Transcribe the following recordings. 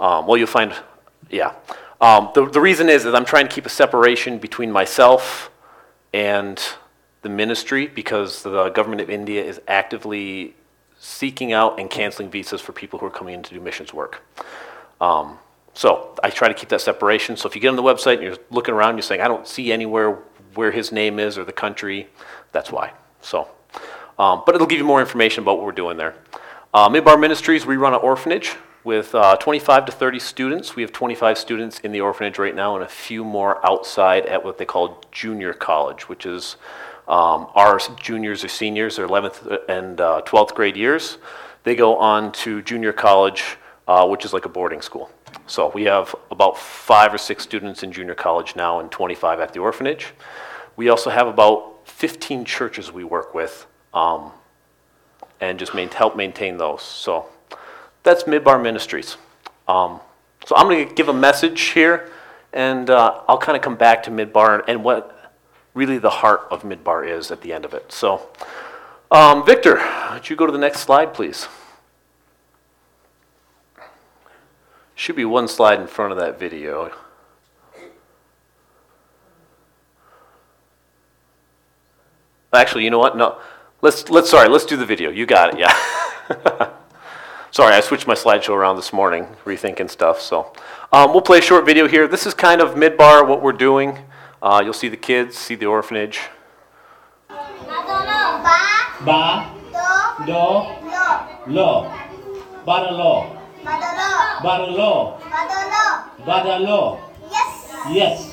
You'll find, yeah. The reason is I'm trying to keep a separation between myself and the ministry because the government of India is actively seeking out and canceling visas for people who are coming in to do missions work. So I try to keep that separation. So if you get on the website and you're looking around, you're saying, I don't see anywhere where his name is or the country, that's why. So, but it'll give you more information about what we're doing there. Midbar Ministries, we run an orphanage with 25 to 30 students. We have 25 students in the orphanage right now and a few more outside at what they call junior college, which is our juniors or seniors, their 11th and 12th grade years. They go on to junior college, which is like a boarding school. So we have about 5 or 6 students in junior college now and 25 at the orphanage. We also have about 15 churches we work with and just help maintain those. So that's Midbar Ministries. So I'm going to give a message here, and I'll kind of come back to Midbar and what really the heart of Midbar is at the end of it. So Victor, would you go to the next slide, please? Should be one slide in front of that video. Actually, you know what? No, let's do the video. You got it, yeah. Sorry, I switched my slideshow around this morning, rethinking stuff. So we'll play a short video here. This is kind of Midbar, what we're doing. You'll see the kids, see the orphanage. Ba, do, lo, badalo. Badalo. Badalo. Yes.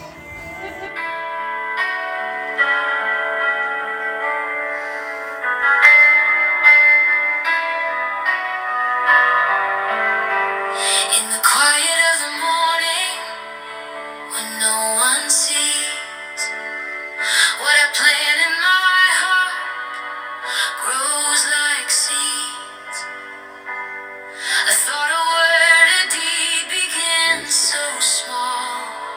In the quiet of the morning, when no one sees, what I plan in my heart grows like seeds. I thought a word, a deed begins so small,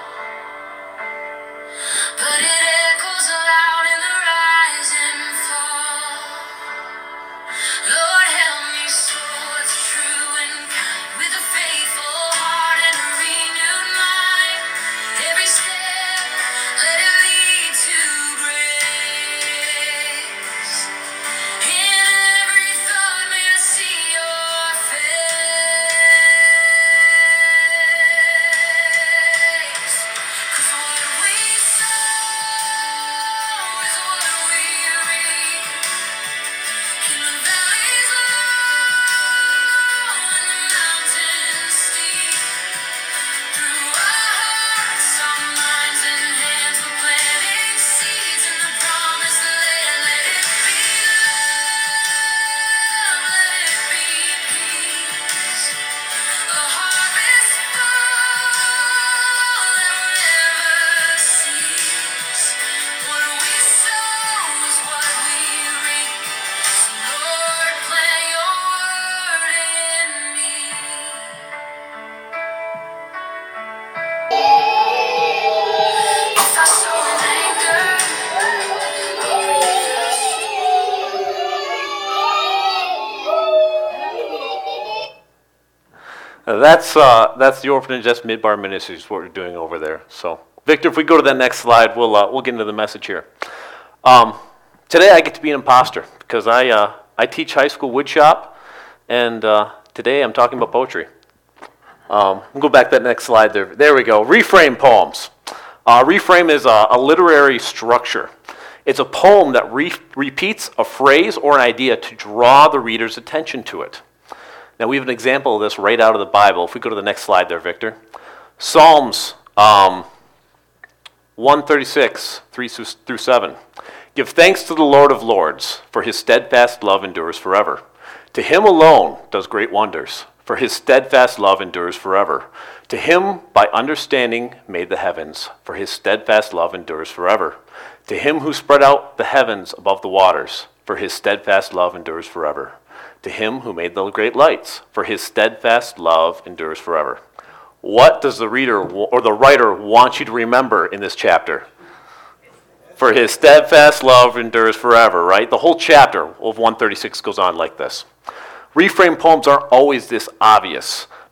but it echoes loud in the rise and fall. Lord, help me sow what's true and kind with a faithful heart and a renewed mind. Every step, let it lead to grace. In every thought, may I see your face. 'Cause what we sow is what we reap. In the valleys low and the mountains steep, through our hearts, our minds and hands, we're planting seeds in the promised land. Let it be love, let it be peace, a harvest fall that will never cease. What we sow is what we reap. Lord, plant your word in me. If I sow in anger, That's the orphanage. That's Midbar Ministries. What we're doing over there. So, Victor, if we go to that next slide, we'll get into the message here. Today I get to be an imposter because I teach high school woodshop, and today I'm talking about poetry. We'll go back to that next slide there. There we go. Reframe poems. Reframe is a literary structure. It's a poem that repeats a phrase or an idea to draw the reader's attention to it. Now, we have an example of this right out of the Bible. If we go to the next slide there, Victor. Psalms 136, 3 through 7. Give thanks to the Lord of Lords, for his steadfast love endures forever. To him alone does great wonders, for his steadfast love endures forever. To him by understanding made the heavens, for his steadfast love endures forever. To him who spread out the heavens above the waters, for his steadfast love endures forever. To him who made the great lights, for his steadfast love endures forever. What does the reader or the writer want you to remember in this chapter? For his steadfast love endures forever, right? The whole chapter of 136 goes on like this. Reframe poems aren't always this obvious.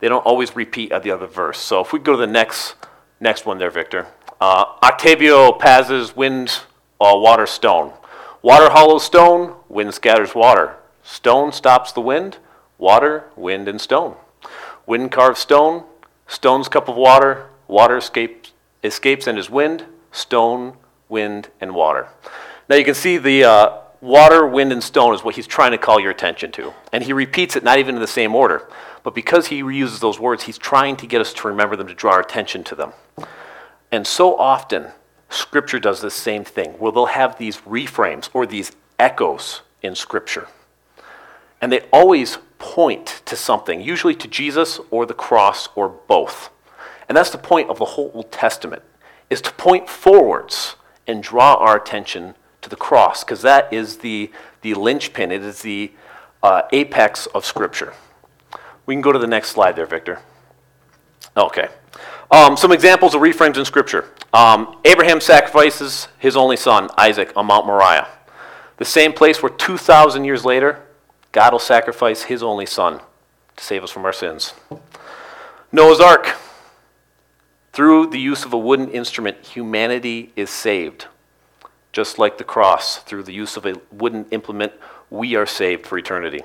They don't always repeat at the other verse. So if we go to the next one there, Victor. Octavio Paz's wind, water, stone. Water hollows stone, wind scatters water. Stone stops the wind, water, wind, and stone. Wind carves stone, stone's cup of water, water escapes and is wind, stone, wind, and water. Now you can see the water, wind, and stone is what he's trying to call your attention to. And he repeats it not even in the same order, but because he reuses those words, he's trying to get us to remember them, to draw our attention to them. And so often, Scripture does the same thing, where they'll have these reframes or these echoes in Scripture. And they always point to something, usually to Jesus or the cross or both. And that's the point of the whole Old Testament, is to point forwards and draw our attention to the cross, because that is the linchpin. It is the apex of Scripture. We can go to the next slide there, Victor. Okay. Some examples of reframes in Scripture. Abraham sacrifices his only son, Isaac, on Mount Moriah. The same place where 2,000 years later, God will sacrifice his only son to save us from our sins. Noah's Ark. Through the use of a wooden instrument, humanity is saved. Just like the cross, through the use of a wooden implement, we are saved for eternity.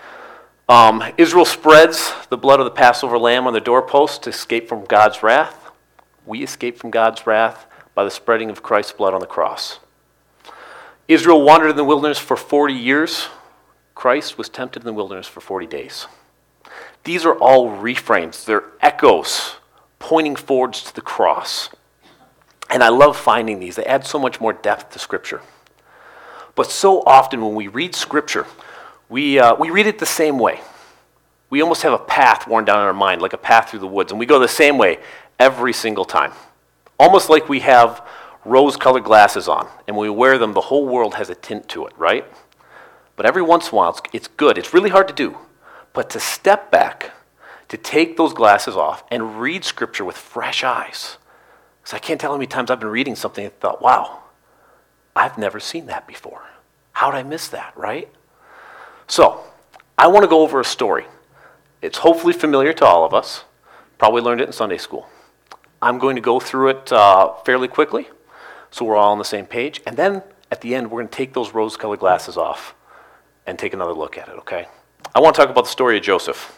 Israel spreads the blood of the Passover lamb on the doorpost to escape from God's wrath. We escape from God's wrath by the spreading of Christ's blood on the cross. Israel wandered in the wilderness for 40 years. Christ was tempted in the wilderness for 40 days. These are all reframes. They're echoes pointing forwards to the cross. And I love finding these. They add so much more depth to Scripture. But so often when we read Scripture, we read it the same way. We almost have a path worn down in our mind, like a path through the woods, and we go the same way every single time. Almost like we have rose-colored glasses on, and when we wear them, the whole world has a tint to it, right? But every once in a while, it's good. It's really hard to do. But to step back, to take those glasses off, and read Scripture with fresh eyes. Because I can't tell how many times I've been reading something and thought, wow, I've never seen that before. How did I miss that, right? So, I want to go over a story. It's hopefully familiar to all of us. Probably learned it in Sunday school. I'm going to go through it fairly quickly, so we're all on the same page. And then, at the end, we're going to take those rose-colored glasses off and take another look at it, okay? I want to talk about the story of Joseph.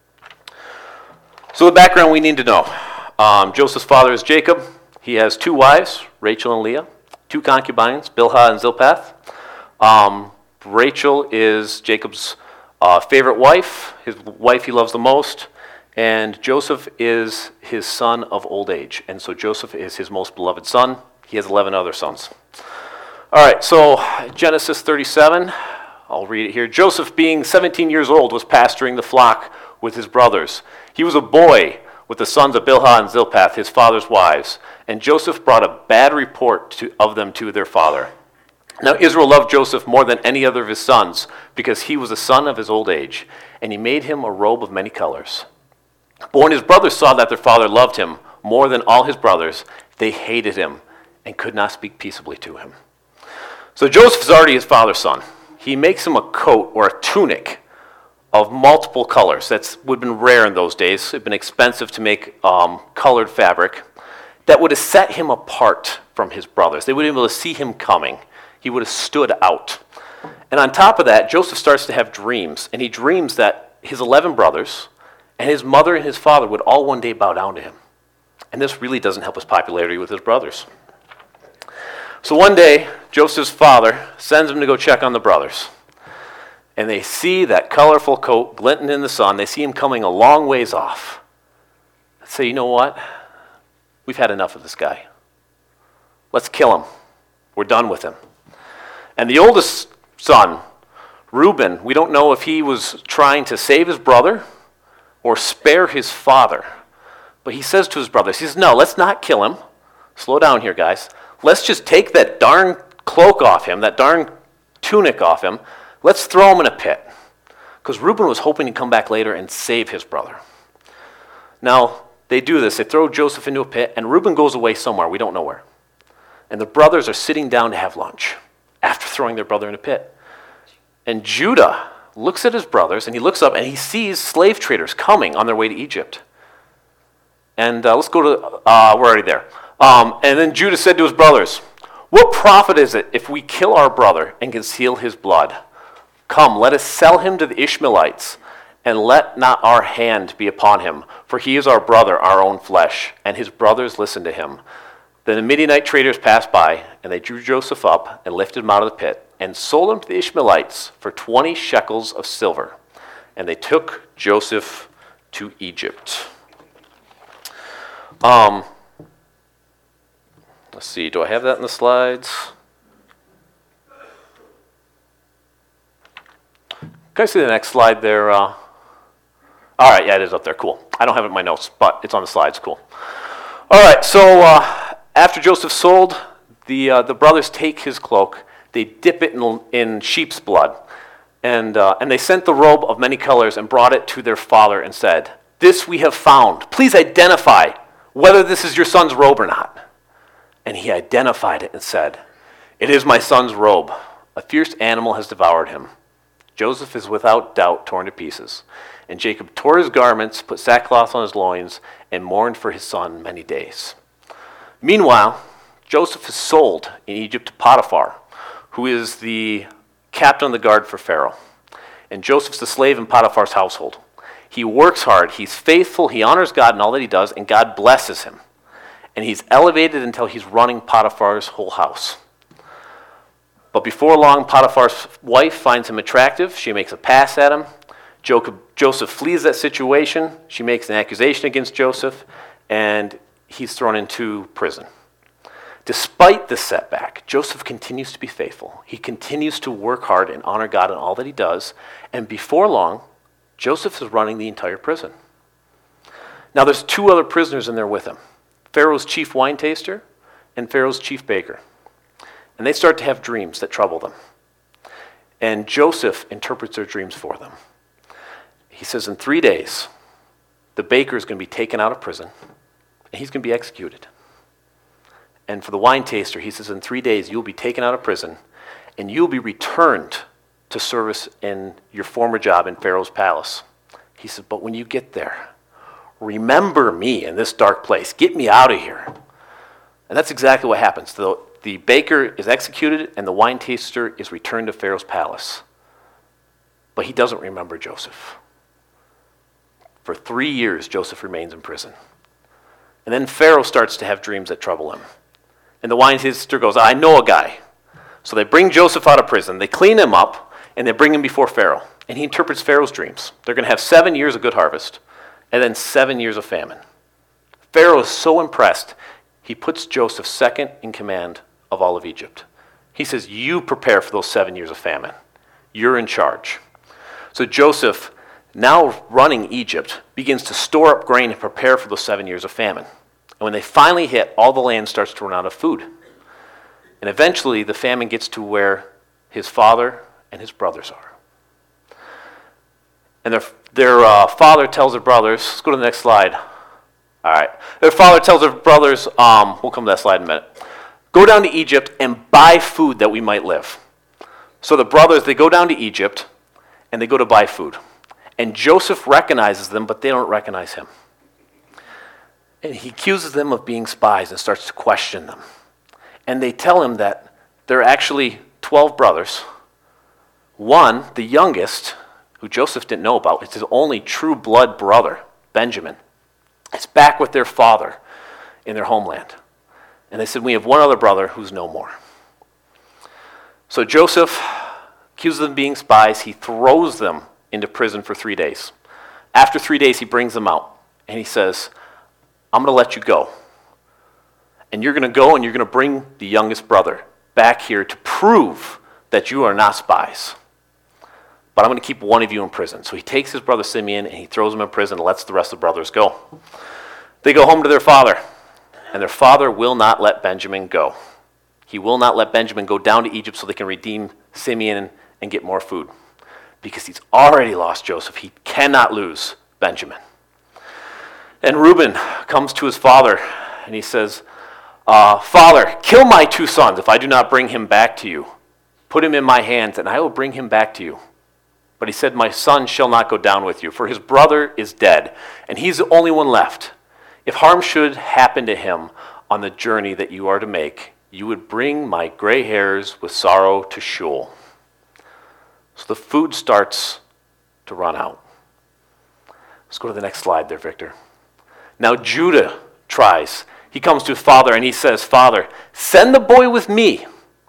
So the background we need to know. Joseph's father is Jacob. He has 2 wives, Rachel and Leah, 2 concubines, Bilhah and Zilpath. Rachel is Jacob's favorite wife, his wife he loves the most, and Joseph is his son of old age. And so Joseph is his most beloved son. He has 11 other sons. All right, so Genesis 37, I'll read it here. Joseph, being 17 years old, was pasturing the flock with his brothers. He was a boy with the sons of Bilhah and Zilpath, his father's wives. And Joseph brought a bad report of them to their father. Now Israel loved Joseph more than any other of his sons, because he was a son of his old age, and he made him a robe of many colors. But when his brothers saw that their father loved him more than all his brothers, they hated him and could not speak peaceably to him. So Joseph is already his father's son. He makes him a coat or a tunic of multiple colors. That would have been rare in those days. It had been expensive to make colored fabric. That would have set him apart from his brothers. They would have been able to see him coming. He would have stood out. And on top of that, Joseph starts to have dreams. And he dreams that his 11 brothers and his mother and his father would all one day bow down to him. And this really doesn't help his popularity with his brothers. So one day, Joseph's father sends him to go check on the brothers. And they see that colorful coat glinting in the sun. They see him coming a long ways off. They say, you know what? We've had enough of this guy. Let's kill him. We're done with him. And the oldest son, Reuben, we don't know if he was trying to save his brother or spare his father. But he says to his brothers, he says, no, let's not kill him. Slow down here, guys. Let's just take that darn cloak off him, that darn tunic off him. Let's throw him in a pit. Because Reuben was hoping to come back later and save his brother. Now, they do this. They throw Joseph into a pit, and Reuben goes away somewhere. We don't know where. And the brothers are sitting down to have lunch after throwing their brother in a pit. And Judah looks at his brothers, and he looks up and he sees slave traders coming on their way to Egypt. And let's go to, we're already there. And then Judah said to his brothers, "What profit is it if we kill our brother and conceal his blood? Come, let us sell him to the Ishmaelites, and let not our hand be upon him, for he is our brother, our own flesh." And his brothers listened to him. Then the Midianite traders passed by, and they drew Joseph up and lifted him out of the pit, and sold him to the Ishmaelites for 20 shekels of silver. And they took Joseph to Egypt. Let's see, do I have that in the slides? Can I see the next slide there? All right, yeah, it is up there, cool. I don't have it in my notes, but it's on the slides, cool. All right, so after Joseph's sold, the brothers take his cloak, they dip it in sheep's blood, and they sent the robe of many colors and brought it to their father and said, "This we have found. Please identify whether this is your son's robe or not." And he identified it and said, "It is my son's robe. A fierce animal has devoured him." Joseph is without doubt torn to pieces. And Jacob tore his garments, put sackcloth on his loins, and mourned for his son many days. Meanwhile, Joseph is sold in Egypt to Potiphar, who is the captain of the guard for Pharaoh. And Joseph's the slave in Potiphar's household. He works hard, he's faithful, he honors God in all that he does, and God blesses him. And he's elevated until he's running Potiphar's whole house. But before long, Potiphar's wife finds him attractive. She makes a pass at him. Joseph flees that situation. She makes an accusation against Joseph, and he's thrown into prison. Despite this setback, Joseph continues to be faithful. He continues to work hard and honor God in all that he does. And before long, Joseph is running the entire prison. Now there's 2 other prisoners in there with him. Pharaoh's chief wine taster and Pharaoh's chief baker. And they start to have dreams that trouble them. And Joseph interprets their dreams for them. He says in 3 days, the baker is going to be taken out of prison, and he's going to be executed. And for the wine taster, he says in 3 days, you'll be taken out of prison, and you'll be returned to service in your former job in Pharaoh's palace. He said, but when you get there, remember me in this dark place. Get me out of here. And that's exactly what happens. The baker is executed, and the wine taster is returned to Pharaoh's palace. But he doesn't remember Joseph. For 3 years, Joseph remains in prison. And then Pharaoh starts to have dreams that trouble him. And the wine taster goes, I know a guy. So they bring Joseph out of prison. They clean him up, and they bring him before Pharaoh. And he interprets Pharaoh's dreams. They're going to have 7 years of good harvest, and then 7 years of famine. Pharaoh is so impressed, he puts Joseph second in command of all of Egypt. He says, you prepare for those 7 years of famine. You're in charge. So Joseph, now running Egypt, begins to store up grain and prepare for those 7 years of famine. And when they finally hit, all the land starts to run out of food. And eventually, the famine gets to where his father and his brothers are. And their father tells their brothers, let's go to the next slide. All right. Their father tells their brothers, we'll come to that slide in a minute, go down to Egypt and buy food that we might live. So the brothers, they go down to Egypt, and they go to buy food. And Joseph recognizes them, but they don't recognize him. And he accuses them of being spies and starts to question them. And they tell him that there are actually 12 brothers. One, the youngest, who Joseph didn't know about, it's his only true blood brother, Benjamin. It's back with their father in their homeland. And they said, we have one other brother who's no more. So Joseph accuses them of being spies. He throws them into prison for 3 days. After 3 days, he brings them out. And he says, I'm going to let you go. And you're going to go and you're going to bring the youngest brother back here to prove that you are not spies. But I'm going to keep one of you in prison. So he takes his brother Simeon and he throws him in prison and lets the rest of the brothers go. They go home to their father. And their father will not let Benjamin go. He will not let Benjamin go down to Egypt so they can redeem Simeon and get more food. Because he's already lost Joseph. He cannot lose Benjamin. And Reuben comes to his father and he says, Father, kill my 2 sons if I do not bring him back to you. Put him in my hands and I will bring him back to you. But he said, my son shall not go down with you, for his brother is dead, and he's the only one left. If harm should happen to him on the journey that you are to make, you would bring my gray hairs with sorrow to Sheol. So the food starts to run out. Let's go to the next slide there, Victor. Now Judah tries. He comes to his father and he says, Father, send the boy with me,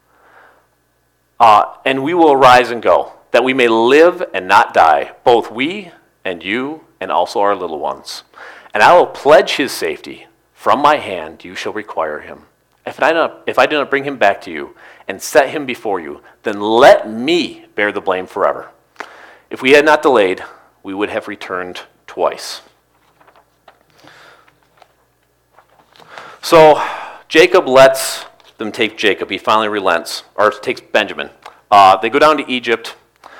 and we will arise and go, that we may live and not die, both we and you and also our little ones. And I will pledge his safety. From my hand you shall require him. If I do not bring him back to you and set him before you, then let me bear the blame forever. If we had not delayed, we would have returned twice. So Jacob lets them take Jacob. He finally relents, or takes Benjamin. They go down to Egypt,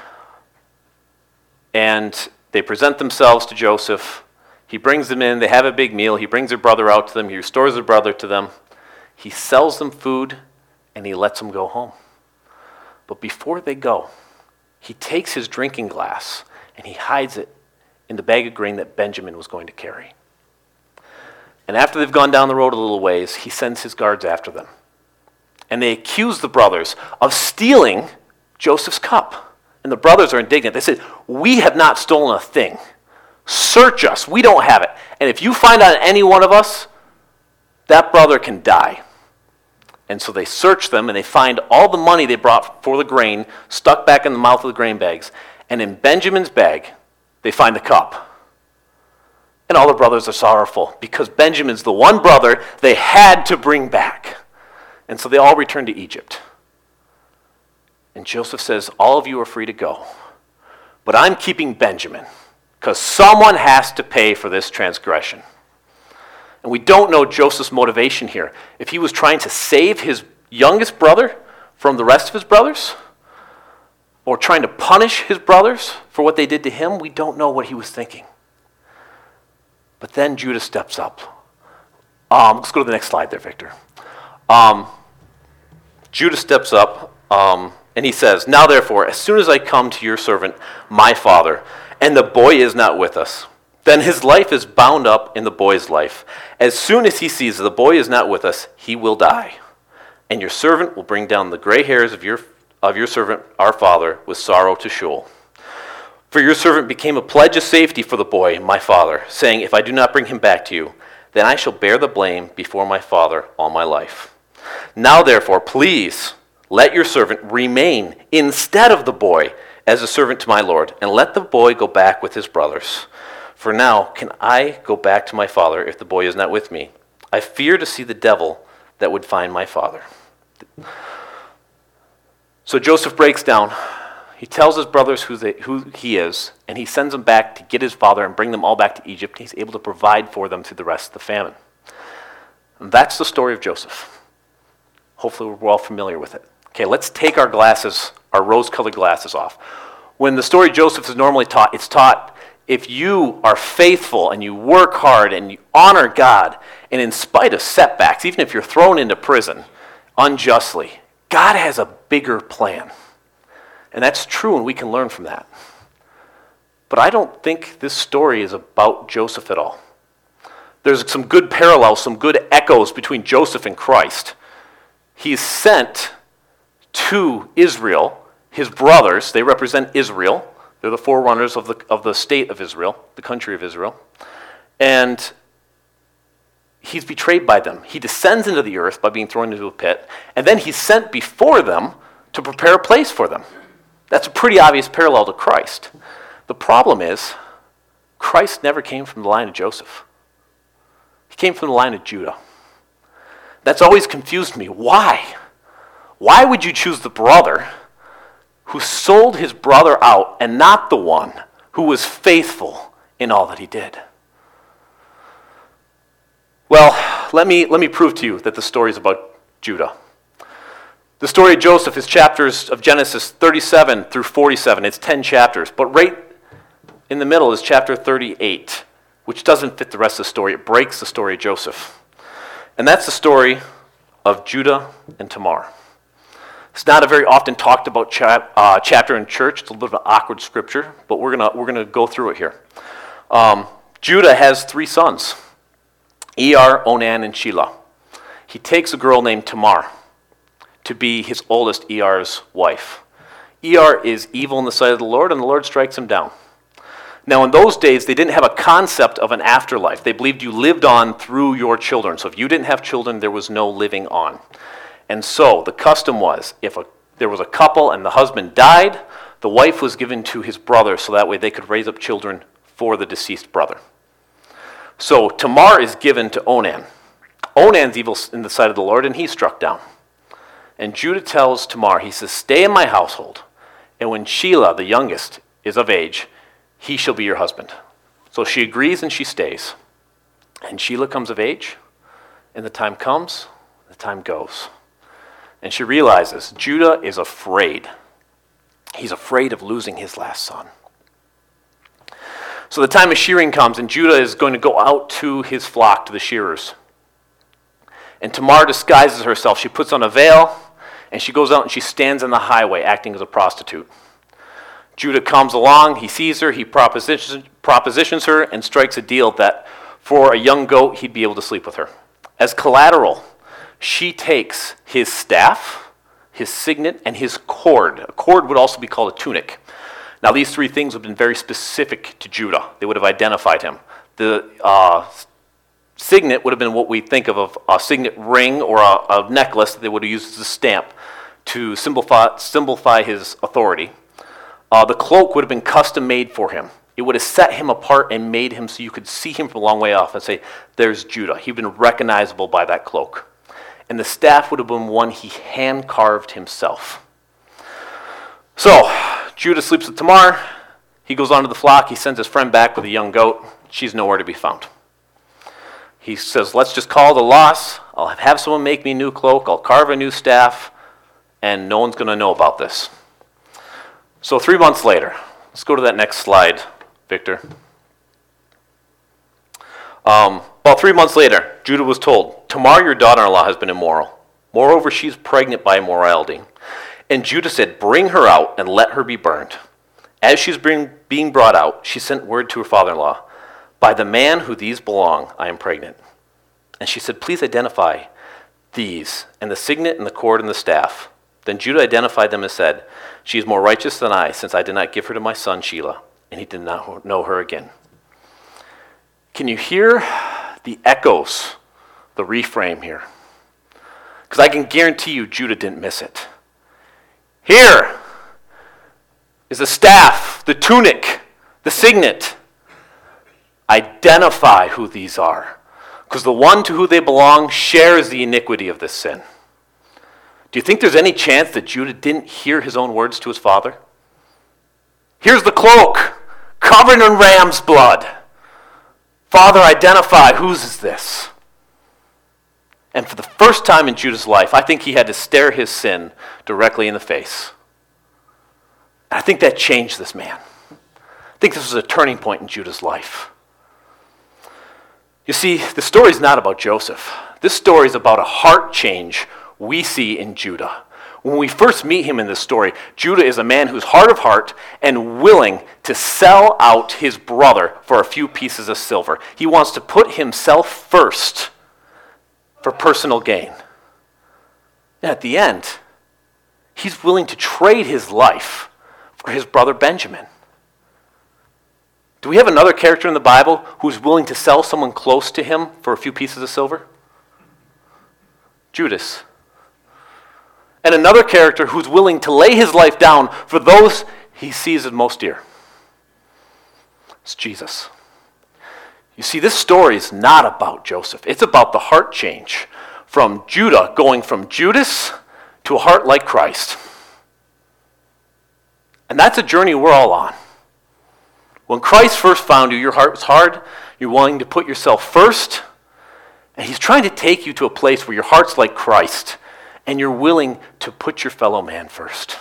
and they present themselves to Joseph. He brings them in. They have a big meal. He brings their brother out to them. He restores their brother to them. He sells them food, and he lets them go home. But before they go, he takes his drinking glass, and he hides it in the bag of grain that Benjamin was going to carry. And after they've gone down the road a little ways, he sends his guards after them. And they accuse the brothers of stealing Joseph's cup. And the brothers are indignant. They said, we have not stolen a thing. Search us. We don't have it. And if you find out any one of us, that brother can die. And so they search them, and they find all the money they brought for the grain stuck back in the mouth of the grain bags. And in Benjamin's bag, they find the cup. And all the brothers are sorrowful because Benjamin's the one brother they had to bring back. And so they all return to Egypt. And Joseph says, all of you are free to go. But I'm keeping Benjamin because someone has to pay for this transgression. And we don't know Joseph's motivation here. If he was trying to save his youngest brother from the rest of his brothers, or trying to punish his brothers for what they did to him, we don't know what he was thinking. But then Judah steps up. Let's go to the next slide there, Victor. Judah steps up, and he says, now therefore, as soon as I come to your servant, my father, and the boy is not with us, then his life is bound up in the boy's life. As soon as he sees the boy is not with us, he will die. And your servant will bring down the gray hairs of your servant, our father, with sorrow to Sheol. For your servant became a pledge of safety for the boy, my father, saying, if I do not bring him back to you, then I shall bear the blame before my father all my life. Now therefore, please let your servant remain instead of the boy as a servant to my Lord, and let the boy go back with his brothers. For now, can I go back to my father if the boy is not with me? I fear to see the devil that would find my father. So Joseph breaks down. He tells his brothers who he is, and he sends them back to get his father and bring them all back to Egypt. He's able to provide for them through the rest of the famine. And that's the story of Joseph. Hopefully we're all familiar with it. Okay, let's take our glasses, our rose-colored glasses off. When the story of Joseph is normally taught, it's taught if you are faithful and you work hard and you honor God, and in spite of setbacks, even if you're thrown into prison unjustly, God has a bigger plan. And that's true, and we can learn from that. But I don't think this story is about Joseph at all. There's some good parallels, some good echoes between Joseph and Christ. He's sent to Israel, his brothers. They represent Israel. They're the forerunners of the state of Israel, the country of Israel. And he's betrayed by them. He descends into the earth by being thrown into a pit, and then he's sent before them to prepare a place for them. That's a pretty obvious parallel to Christ. The problem is, Christ never came from the line of Joseph. He came from the line of Judah. That's always confused me. Why? Why would you choose the brother who sold his brother out and not the one who was faithful in all that he did? Well, let me prove to you that the story is about Judah. The story of Joseph is chapters of Genesis 37 through 47. It's 10 chapters. But right in the middle is chapter 38, which doesn't fit the rest of the story. It breaks the story of Joseph. And that's the story of Judah and Tamar. It's not a very often talked about chapter in church. It's a little bit of an awkward scripture, but we're gonna go through it here. Judah has 3 sons, Er, Onan, and Shelah. He takes a girl named Tamar to be his oldest, Er's wife. Er is evil in the sight of the Lord, and the Lord strikes him down. Now, in those days, they didn't have a concept of an afterlife. They believed you lived on through your children. So if you didn't have children, there was no living on. And so the custom was, if there was a couple and the husband died, the wife was given to his brother, so that way they could raise up children for the deceased brother. So Tamar is given to Onan. Onan's evil in the sight of the Lord, and he's struck down. And Judah tells Tamar, he says, stay in my household, and when Shelah, the youngest, is of age, he shall be your husband. So she agrees and she stays. And Shelah comes of age, and the time comes, the time goes. And she realizes Judah is afraid. He's afraid of losing his last son. So the time of shearing comes, and Judah is going to go out to his flock, to the shearers. And Tamar disguises herself. She puts on a veil, and she goes out and she stands on the highway acting as a prostitute. Judah comes along, he sees her, he propositions her, and strikes a deal that for a young goat, he'd be able to sleep with her. As collateral, she takes his staff, his signet, and his cord. A cord would also be called a tunic. Now, these 3 things have been very specific to Judah. They would have identified him. The signet would have been what we think of a signet ring or a necklace that they would have used as a stamp to simplify his authority. The cloak would have been custom made for him. It would have set him apart and made him so you could see him from a long way off and say, there's Judah. He'd been recognizable by that cloak. And the staff would have been one he hand-carved himself. So, Judah sleeps with Tamar. He goes on to the flock. He sends his friend back with a young goat. She's nowhere to be found. He says, let's just call it a loss. I'll have someone make me a new cloak. I'll carve a new staff. And no one's going to know about this. So 3 months later, let's go to that next slide, Victor. About 3 months later, Judah was told, Tamar, your daughter-in-law, has been immoral. Moreover, she's pregnant by immorality. And Judah said, bring her out and let her be burned. As she's being brought out, she sent word to her father-in-law, by the man who these belong, I am pregnant. And she said, please identify these, and the signet and the cord and the staff. Then Judah identified them and said, she is more righteous than I, since I did not give her to my son Shelah, and he did not know her again. Can you hear the echoes, the reframe here? Because I can guarantee you Judah didn't miss it. Here is the staff, the tunic, the signet. Identify who these are, because the one to who they belong shares the iniquity of this sin. Do you think there's any chance that Judah didn't hear his own words to his father? Here's the cloak, covered in ram's blood. Father, identify, whose is this? And for the first time in Judah's life, I think he had to stare his sin directly in the face. And I think that changed this man. I think this was a turning point in Judah's life. You see, the story is not about Joseph. This story is about a heart change we see in Judah. When we first meet him in this story, Judah is a man who's hard of heart and willing to sell out his brother for a few pieces of silver. He wants to put himself first for personal gain. And at the end, he's willing to trade his life for his brother Benjamin. Do we have another character in the Bible who's willing to sell someone close to him for a few pieces of silver? Judas. And another character who's willing to lay his life down for those he sees as most dear. It's Jesus. You see, this story is not about Joseph. It's about the heart change from Judah going from Judas to a heart like Christ. And that's a journey we're all on. When Christ first found you, your heart was hard. You're willing to put yourself first. And he's trying to take you to a place where your heart's like Christ. And you're willing to put your fellow man first.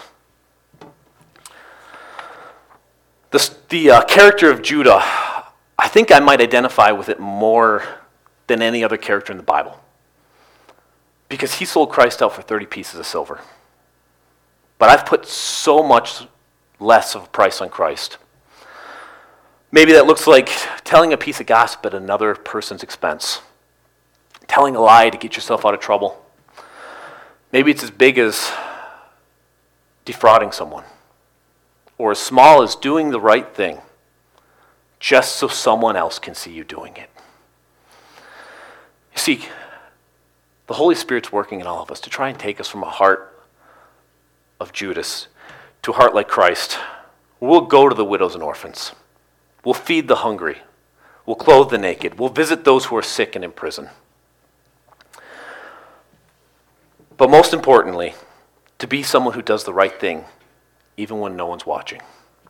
The character of Judah, I think I might identify with it more than any other character in the Bible. Because he sold Christ out for 30 pieces of silver. but I've put so much less of a price on Christ. Maybe that looks like telling a piece of gossip at another person's expense, telling a lie to get yourself out of trouble. Maybe it's as big as defrauding someone, or as small as doing the right thing just so someone else can see you doing it. You see, the Holy Spirit's working in all of us to try and take us from a heart of Judas to a heart like Christ. We'll go to the widows and orphans. We'll feed the hungry. We'll clothe the naked. We'll visit those who are sick and in prison. But most importantly, to be someone who does the right thing, even when no one's watching.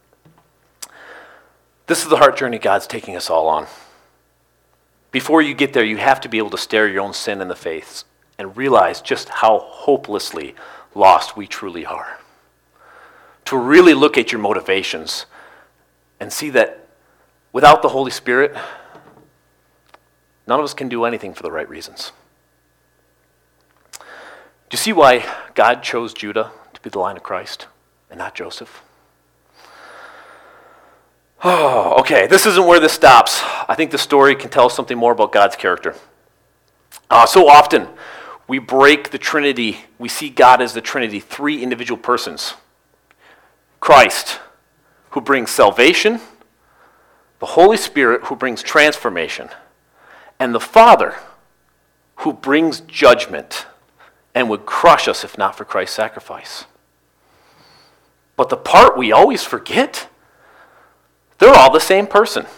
This is the heart journey God's taking us all on. Before you get there, you have to be able to stare your own sin in the face and realize just how hopelessly lost we truly are. To really look at your motivations and see that without the Holy Spirit, none of us can do anything for the right reasons. Do you see why God chose Judah to be the line of Christ and not Joseph? Oh, okay, this isn't where this stops. I think the story can tell us something more about God's character. So often, we break the Trinity. We see God as the Trinity, three individual persons. Christ, who brings salvation, the Holy Spirit, who brings transformation, and the Father, who brings judgment and would crush us if not for Christ's sacrifice. But the part we always forget, they're all the same person.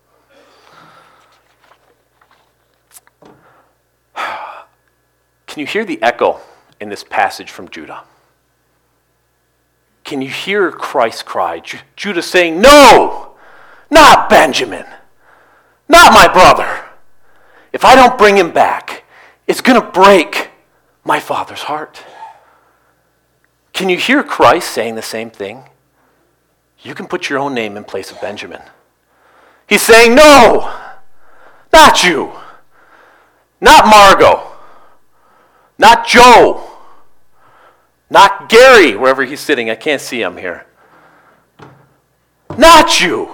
Can you hear the echo in this passage from Judah? Can you hear Christ cry? Judah saying, "No, not Benjamin, not my brother. If I don't bring him back, it's going to break my father's heart." Can you hear Christ saying the same thing? You can put your own name in place of Benjamin. He's saying, "No, not you, not Margot, not Joe, not Gary," wherever he's sitting. I can't see him here. "Not you.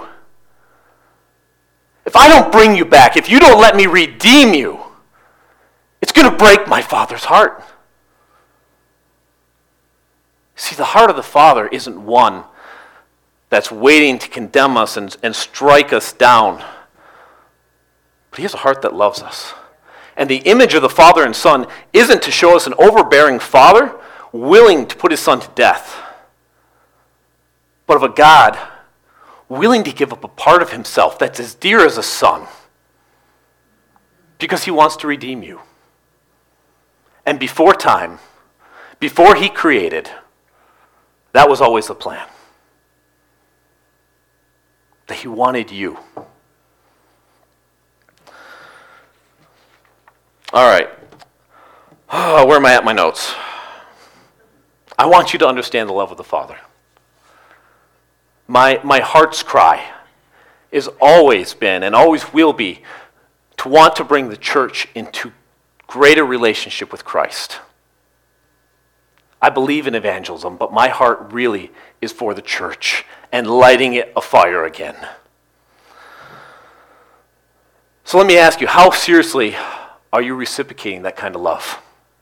If I don't bring you back, if you don't let me redeem you, it's going to break my Father's heart." See, the heart of the Father isn't one that's waiting to condemn us and strike us down. But he has a heart that loves us. And the image of the Father and Son isn't to show us an overbearing Father willing to put his Son to death, but of a God willing to give up a part of himself that's as dear as a son because he wants to redeem you. And before time, before he created, that was always the plan. That he wanted you. All right. Where am I at my notes? I want you to understand the love of the Father. My heart's cry is always been and always will be to want to bring the church into greater relationship with Christ. I believe in evangelism, but my heart really is for the church and lighting it afire again. So let me ask you, how seriously are you reciprocating that kind of love?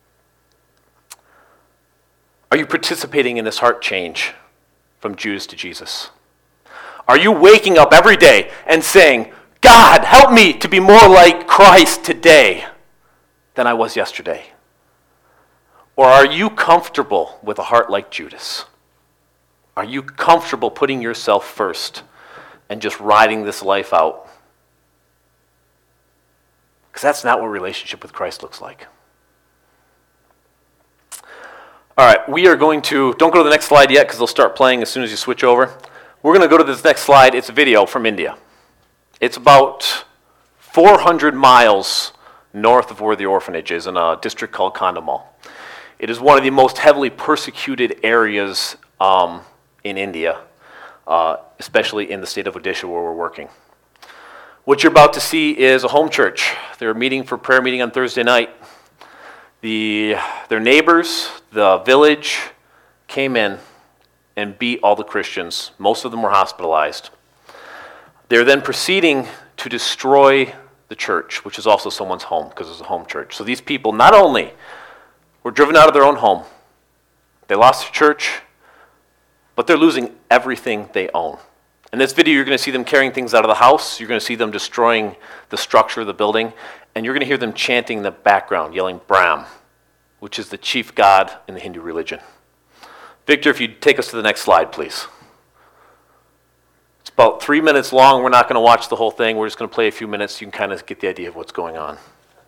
Are you participating in this heart change from Judas to Jesus? Are you waking up every day and saying, "God, help me to be more like Christ today than I was yesterday"? Or are you comfortable with a heart like Judas? Are you comfortable putting yourself first and just riding this life out? Because that's not what relationship with Christ looks like. All right, we are going to, don't go to the next slide yet because they'll start playing as soon as you switch over. We're going to go to this next slide. It's a video from India. It's about 400 miles north of where the orphanage is in a district called Kandhamal. It is one of the most heavily persecuted areas in India, especially in the state of Odisha where we're working. What you're about to see is a home church. They're meeting for prayer meeting on Thursday night. Their neighbors, the village, came in and beat all the Christians. Most of them were hospitalized. They're then proceeding to destroy the church, which is also someone's home because it's a home church. So these people not only were driven out of their own home, they lost their church, but they're losing everything they own. In this video, you're going to see them carrying things out of the house. You're going to see them destroying the structure of the building. And you're going to hear them chanting in the background, yelling Brahm, which is the chief god in the Hindu religion. Victor, if you'd take us to the next slide, please. It's about 3 minutes long. We're not going to watch the whole thing. We're just going to play a few minutes so you can kind of get the idea of what's going on.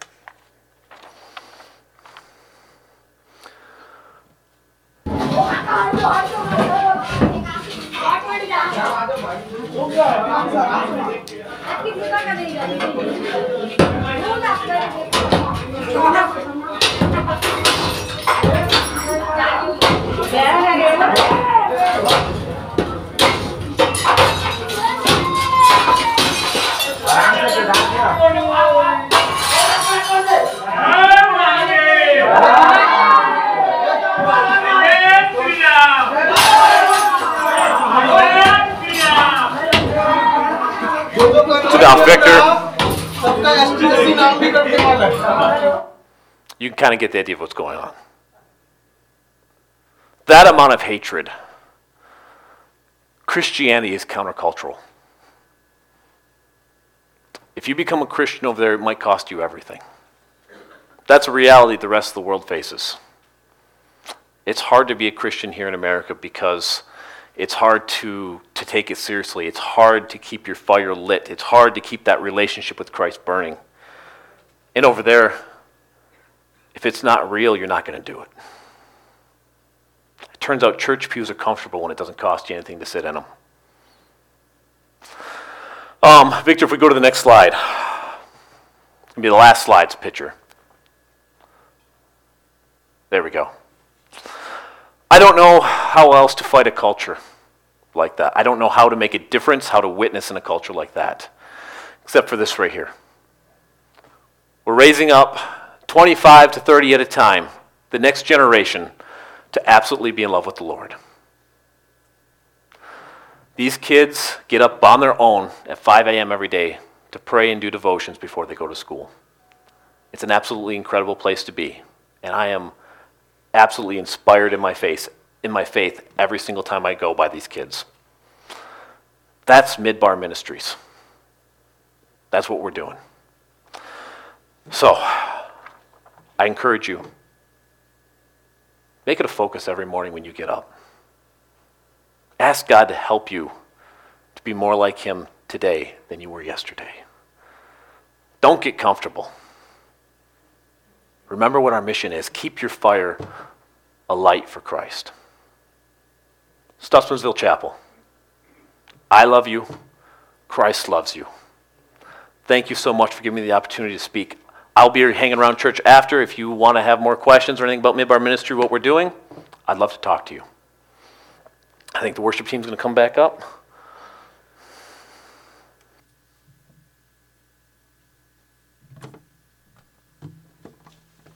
Sit down, Victor. You can kind of get the idea of what's going on. That amount of hatred. Christianity is countercultural. If you become a Christian over there, it might cost you everything. That's a reality the rest of the world faces. It's hard to be a Christian here in America because it's hard to take it seriously. It's hard to keep your fire lit. It's hard to keep that relationship with Christ burning. And over there, if it's not real, you're not going to do it. It turns out church pews are comfortable when it doesn't cost you anything to sit in them. Victor, if we go to the next slide. It's going to be the last slide's picture. There we go. I don't know how else to fight a culture like that. I don't know how to make a difference, how to witness in a culture like that, except for this right here. We're raising up 25 to 30 at a time, the next generation, to absolutely be in love with the Lord. These kids get up on their own at 5 a.m. every day to pray and do devotions before they go to school. It's an absolutely incredible place to be, and I am absolutely inspired in my faith every single time I go by these kids. That's Midbar Ministries. That's what we're doing. So, I encourage you, make it a focus every morning when you get up. Ask God to help you to be more like Him today than you were yesterday. Don't get comfortable. Remember what our mission is. Keep your fire alight for Christ. Stutzmansville Chapel. I love you. Christ loves you. Thank you so much for giving me the opportunity to speak. I'll be hanging around church after. If you want to have more questions or anything about Midbar Ministry, what we're doing, I'd love to talk to you. I think the worship team's going to come back up.